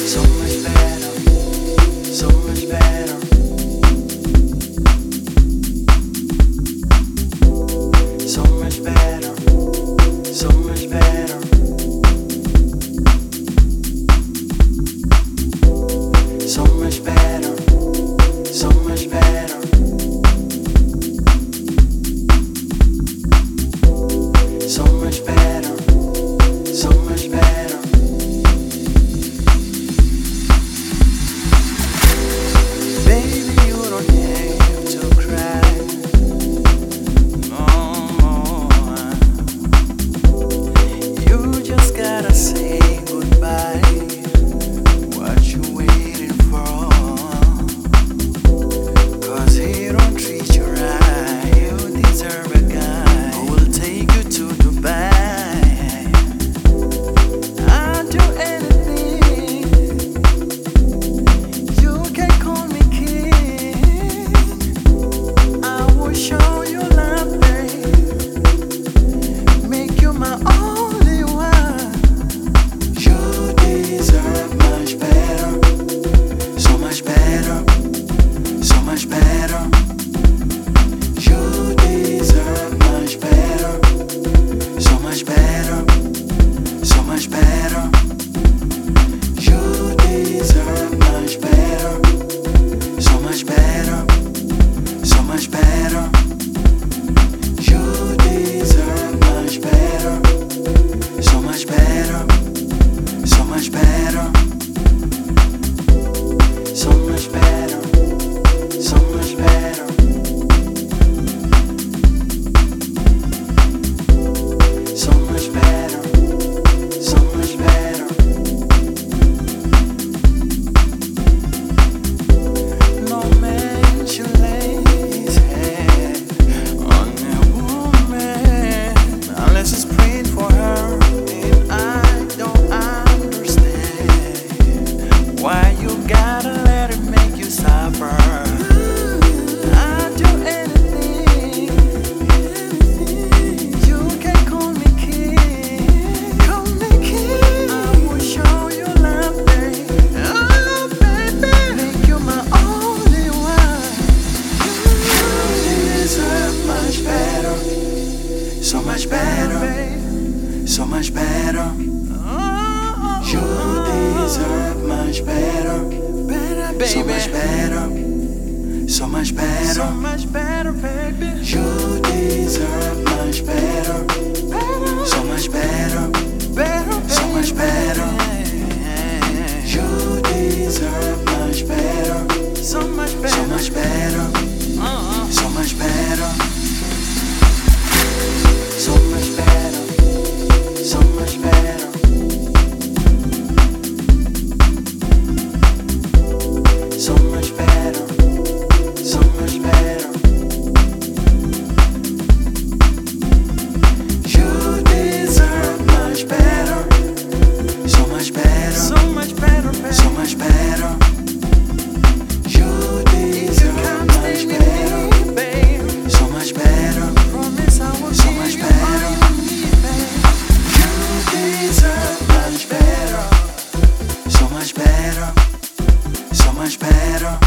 So much better, so much better. So much better, so much better. So much better, so much better. So much better, so much better. Baby, you don't have to cry no more. You just gotta say goodbye. What you waiting for? 'Cause he don't treat you right. You deserve a guy who will take you to Dubai. I'll do anything. You can call me king. I will show you love, babe. Make you my only one. You deserve much better, so much better, so much better. You deserve much better, so much better, so much better. You deserve much better, so much better, so much better. You deserve much better, so much better, so much better. So much better, so much better. So much better, so much better. No man should lay his head on a woman unless it's praying for her. And I don't understand why you gotta let it make you suffer. I'll do anything. You can call me king. Call me king. I will show you love, babe. Oh, baby. Make you my only one. You deserve much better, so much better, so much better. You deserve much better, so much better, so much better, so much better, baby. You deserve much better, so much better, so much better. You deserve much better, so much better, so much better, so much better, so much better, so much better. So much better, so much better. You deserve much better, so much better, so much better, so much better. You deserve much better, so much better. Promise I will so much better. You deserve much better, so much better, so much better.